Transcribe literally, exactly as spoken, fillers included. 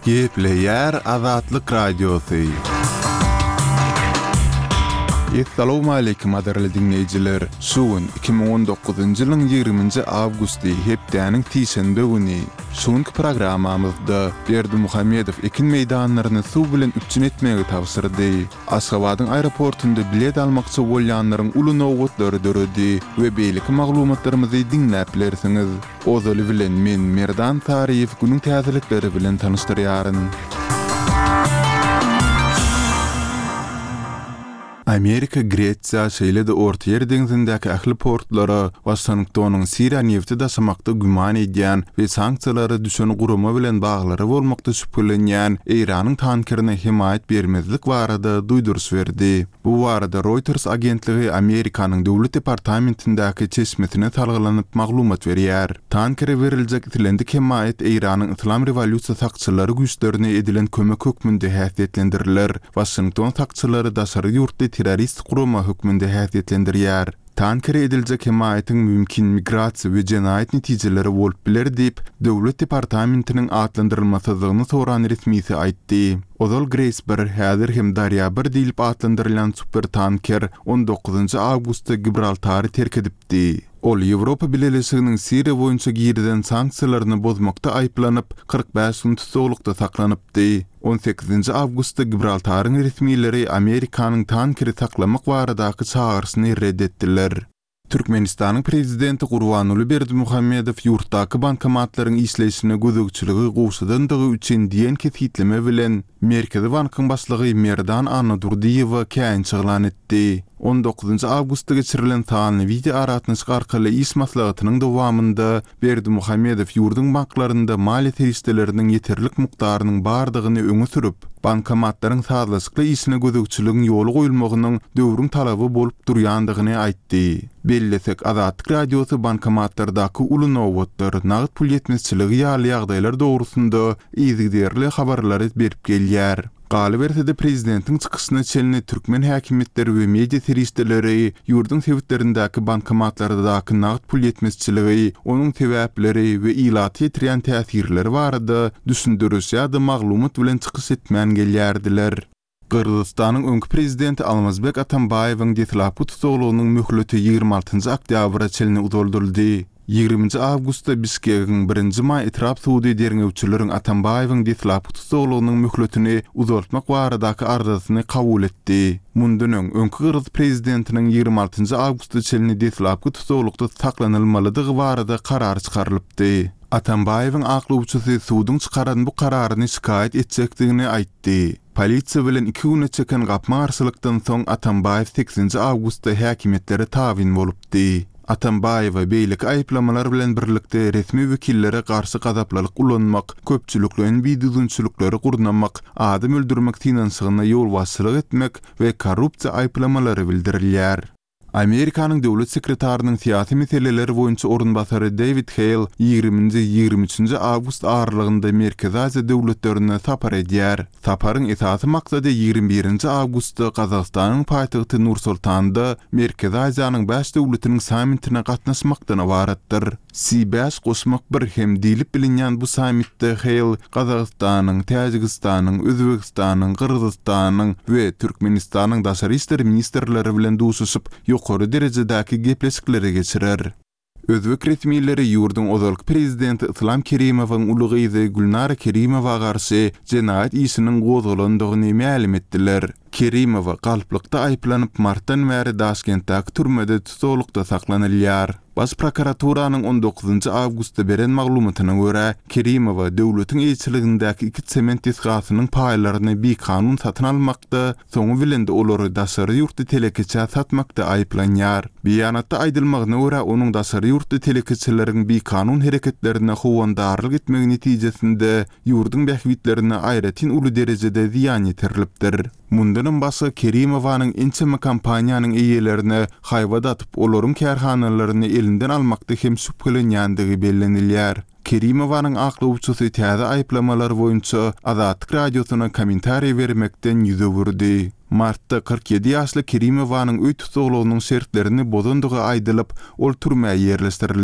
Gepleyer Azatlyk Radiosu. Assalamu alaykum adarly dinleyijiler. Şuun iki bin on dokuzunjy ýylyň ýygrimiňji awgusty hepdäniň tiýşenbe güni şuňky programamyzda Berdimuhammedow ekin meýdanlaryny suw bilen üçin etmegi tapşyrdy. Aşgabatyň aeroportunda bilet almakçy bolýanlaryň uly nowgatlary döredi we beýleki maglumatlarymyzy dinläp bilersiňiz. Ozaly bilen men Merdan Tariýew günüň täzelikleri bilen tanışdyrýaryn. Amerika, Gretsiya, şeýle-de Orta Ýer deňizindäki ähli portlara Washingtonyň Siriýa nefti daşamakda güman edýän we sanksiýalary düşen guruma bilen baglary bolmakda şüphelenýän Iranyň tankerine himayet bermezlik barada duýduruş berdi. Bu barada Reuters agentligi Amerikanyň döwlet departamentindäki çeşmetine talgylanyp maglumat berýär. Tankere beriljek itilendik himayet Iranyň Islam rewolýusiýa sakçylary güýçlerine edilen kömek hökmünde häsiýetlendiriler. Washington sakçylary daşary ýurtda terörist guruma hökmünde häsiýetlendirýär. Tankere ediljek himayetin mümkin migrasiýa we jenaýat netijeleri bolup biler diýip döwlet departamentiniň atlandyrylmasyzlygyny soran resmisi aýtdy. Ozal Graceberg häzir hem Darýa bir diýilip atlandyrylan supertanker on dokuzunjy awgustda Gibraltary terk edipdi. Ol Ýewropa Birleşiginiň Siriýa boýunça girden sanksiýalaryny bozmakda aýplanyp kırk beş gün tutulukda saklanypdy. on sekizinji awgustda Gibraltaryň resmiýetleri Amerikanyň tankeri saklamak baradaky çağrysını reddetdiler. Türkmenistanyň prezidenti Gurbanuly Berdimuhammedow ýurtdaky bankomatlaryň işleýişine gözegçiligi gowşadandygy üçin diýen kesitleme bilen Merkezi Bankyň başlygy Merdan Anadurdiýewa käň çygylan etdi. on dokuzunjy awgustda geçirilen taýanly video aratnyş arkaly iş maslahatynyň dowamında Berdimuhammedow ýurdun banklarynda maliýe terişdeleriniň ýeterlik mukdarynyň bardygyny öňe sürüp, bankomatlaryň sazlaşykly işine gözegçiligiň ýoly goýulmagynyň döwrüň talaby bolup durýandygyny aýtdy. Bellesek Azatlyk Radiosu bankomatlardaky uly nowgatlar, nagd pul ýetmezçiligi ýaly ýagdaýlar dogrusunda izigderli habarlary berip gelýär. Galy bersede prezidentiň çykyşyna çelini türkmen häkimetleri we media terişdeleri ýurdun sebitlerindäki bankomatlardaky nagd pul ýetmezçiligi, onuň sebäpleri we ilaty ýetirýän täsirleri barada düşündürüş ýa-da maglumat bilen çykyş etmän gelýärdiler. Kırgızstanyň öňkü prezidenti Almazbek Atambayewiň detlapy tutulgynyň möhleti ýygrima altynjy oktyabra çelini udolduruldy. ýygrimiňji awgustda Bişkegiň birinji may etrap suwdy derňewçileriň Atambayewiň detlapy tutulgynyň möhletini uzaltmak baradaky arzusyny kabul etdi. Mundunyň öňkü Kırgız prezidentiniň ýygrima altynjy awgustda çelini detlapy tutulukda saklanylmalydygy barada karar çykarylypdy. Atambayewiň aklawçysy suwdyň çykaran bu kararyny şikayet etjekdigini aýtdy. Polisiýa bilen iki güne çeken gapma arsalykdan soň Atambayew sekizinji awgustda häkimetlere tabin bolupdy. Atambayewa beýleki aýplamalar bilen birlikde resmi wekillere garşy gazaplalyk ulanmak, köpçüliklerin biýdüzünçülikleri gurnamak, adam öldürmek finansygyna ýol başçylyk etmek we korrupsiýa aýplamalary bildirilýär. Amerikanyň döwlet sekretarynyň syýasy meseleleri boýunça orunbasary David Hale ýygrimi ýygrimi üçinji awgust aralygynda Merkezi Aziýa döwletlerine sapar edýär. Saparyň esasy maksady ýygrimi birinji awgustda Kazakstanyň paýtagty Nur-Sultanda Merkezi Aziýanyň beş döwletiniň sammitine gatnaşmakdan ibaratdyr. C beş goşmak bir hem diýilip bilinýän bu sammitde Hale Kazakstanyň, Täjikistanyň, Özbekistanyň, Kyrgyzstanyň we Türkmenistanyň daşary işler ministrleri bilen duşuşyp ýokary derejedäki gepleşikleri geçirer. Özbek resmiýetleri ýurdun ozalky prezidenti Islam Kerimowyň uly gyzy Gulnara Kerimowa garşy jenaýat işiniň gozgulandygyny ma'lum etdiler. Kerimowa galplykda aýplanyp martdan bäri Daşkentdäki türmede tutulukda saklanylýar. Baş prokuraturynyň on dokuzunjy awgustda beren maglumatyna görä, Kerimowa döwletiň elçiligindäki iki sement tesgasynyň paýlaryny bir kanun satyn almakda, soňy bilen de olary daşary ýurtda telekeçe satmakda aýplanýar. Beýanatda aýdylmagyna görä, onuň daşary ýurtda telekeçeleriň bir kanun hereketlerine howandarlyk etmegi netijesinde ýurdun bähwitlerine aýratyn uly derejede ziýan ýetirilipdir. Mundan başga Kerimowanyň inçeme kampaniýanyň eýelerini haýwada atyp olaryň kärhanalaryny elinden almakda hem şüphelenýändigi bellenilýär. Kerimowanyň aklawçysy täze aýplamalar boýunça Azatlyk Radiosyna kommentariýa bermekden ýüze burdy. Martda kırk yedi ýaşly Kerimowanyň öý tutulgynyň şertlerini bozandygy aýdylyp, ol türmäge ýerleşdirildi.